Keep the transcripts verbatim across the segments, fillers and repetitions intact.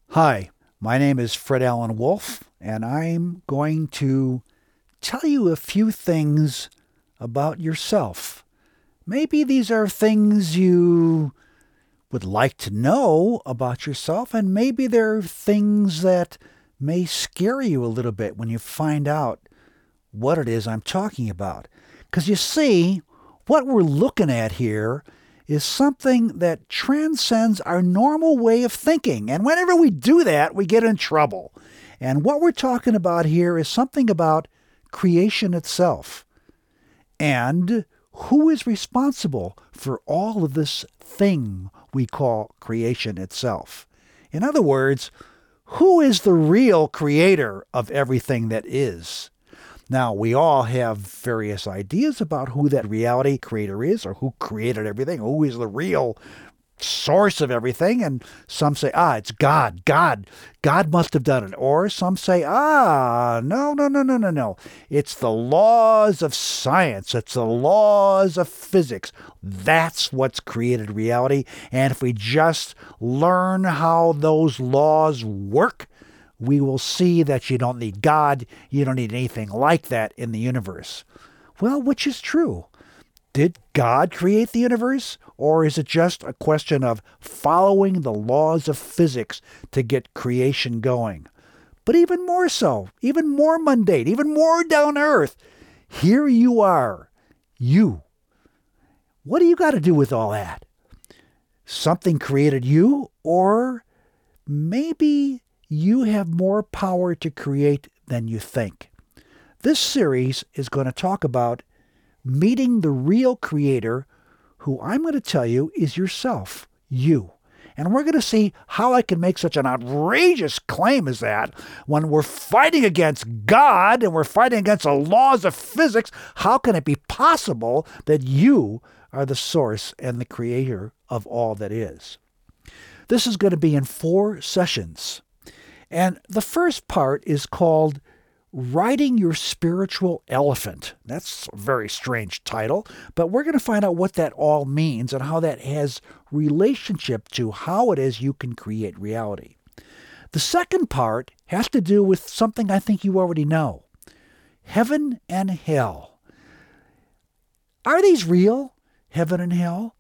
Hi, my name is Fred Allen Wolf, and I'm going to tell you a few things about yourself. Maybe these are things you would like to know about yourself, and maybe they're things that may scare you a little bit when you find out what it is I'm talking about. Because you see, what we're looking at here is something that transcends our normal way of thinking. And whenever we do that, we get in trouble. And what we're talking about here is something about creation itself. And who is responsible for all of this thing we call creation itself? In other words, who is the real creator of everything that is? Now, we all have various ideas about who that reality creator is, or who created everything, who is the real source of everything. And some say, ah, it's God. God. God must have done it. Or some say, ah, no, no, no, no, no, no. It's the laws of science. It's the laws of physics. That's what's created reality. And if we just learn how those laws work, we will see that you don't need God, you don't need anything like that in the universe. Well, which is true? Did God create the universe? Or is it just a question of following the laws of physics to get creation going? But even more so, even more mundane, even more down to earth, here you are, you. What do you got to do with all that? Something created you, or maybe you have more power to create than you think. This series is going to talk about meeting the real creator, who I'm going to tell you is yourself, you. And we're going to see how I can make such an outrageous claim as that when we're fighting against God and we're fighting against the laws of physics. How can it be possible that you are the source and the creator of all that is? This is going to be in four sessions. And the first part is called Riding Your Spiritual Elephant. That's a very strange title, but we're going to find out what that all means and how that has relationship to how it is you can create reality. The second part has to do with something I think you already know. Heaven and hell. Are these real, heaven and hell?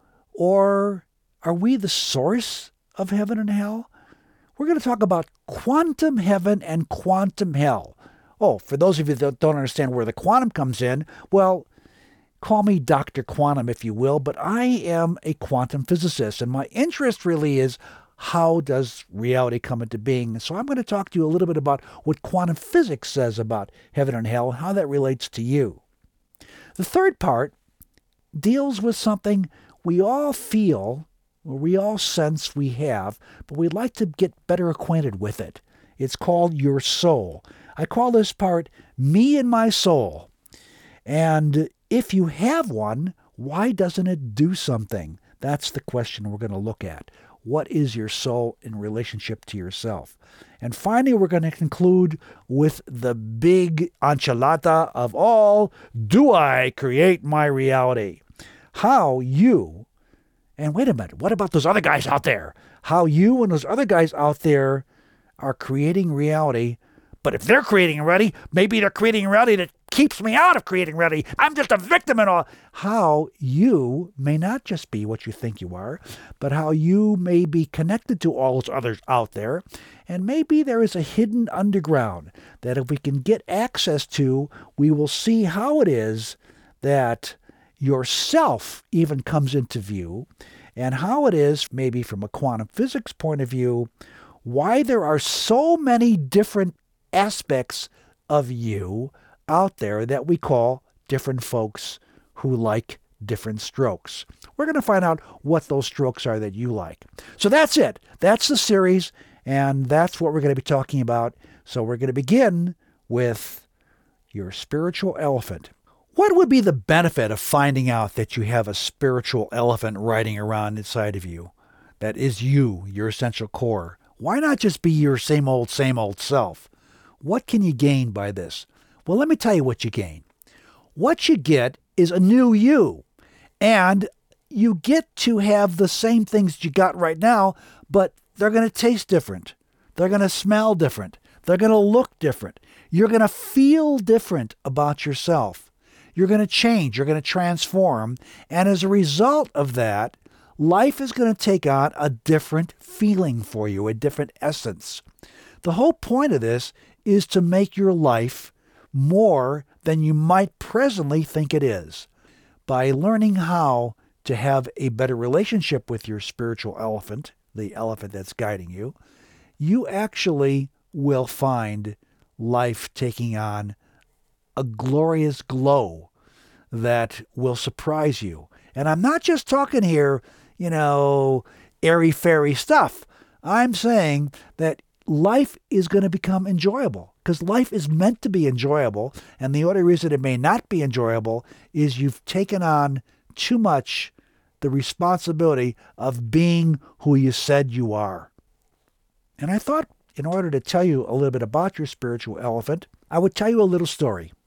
Or are we the source of heaven and hell? We're going to talk about quantum heaven and quantum hell. Oh, for those of you that don't understand where the quantum comes in, well, call me Doctor Quantum if you will, but I am a quantum physicist, and my interest really is how does reality come into being. So I'm going to talk to you a little bit about what quantum physics says about heaven and hell and how that relates to you. The third part deals with something we all feel, or we all sense we have, but we'd like to get better acquainted with it. It's called your soul. I call this part me and my soul. And if you have one, why doesn't it do something? That's the question we're going to look at. What is your soul in relationship to yourself? And finally, we're going to conclude with the big enchilada of all, do I create my reality? How you, and wait a minute, what about those other guys out there? How you and those other guys out there are creating reality. But if they're creating reality, maybe they're creating reality that keeps me out of creating reality. I'm just a victim and all. How you may not just be what you think you are, but how you may be connected to all those others out there. And maybe there is a hidden underground that if we can get access to, we will see how it is that yourself even comes into view, and how it is, maybe from a quantum physics point of view, why there are so many different aspects of you out there that we call different folks who like different strokes. We're going to find out what those strokes are that you like. So that's it. That's the series, and that's what we're going to be talking about. So we're going to begin with your spiritual elephant. What would be the benefit of finding out that you have a spiritual elephant riding around inside of you? That is you, your essential core. Why not just be your same old, same old self? What can you gain by this? Well, let me tell you what you gain. What you get is a new you. And you get to have the same things you got right now, but they're going to taste different. They're going to smell different. They're going to look different. You're going to feel different about yourself. You're going to change. You're going to transform. And as a result of that, life is going to take on a different feeling for you, a different essence. The whole point of this is to make your life more than you might presently think it is. By learning how to have a better relationship with your spiritual elephant, the elephant that's guiding you, you actually will find life taking on a glorious glow that will surprise you. And I'm not just talking here, you know, airy-fairy stuff. I'm saying that life is going to become enjoyable, because life is meant to be enjoyable. And the only reason it may not be enjoyable is you've taken on too much the responsibility of being who you said you are. And I thought, in order to tell you a little bit about your spiritual elephant, I would tell you a little story.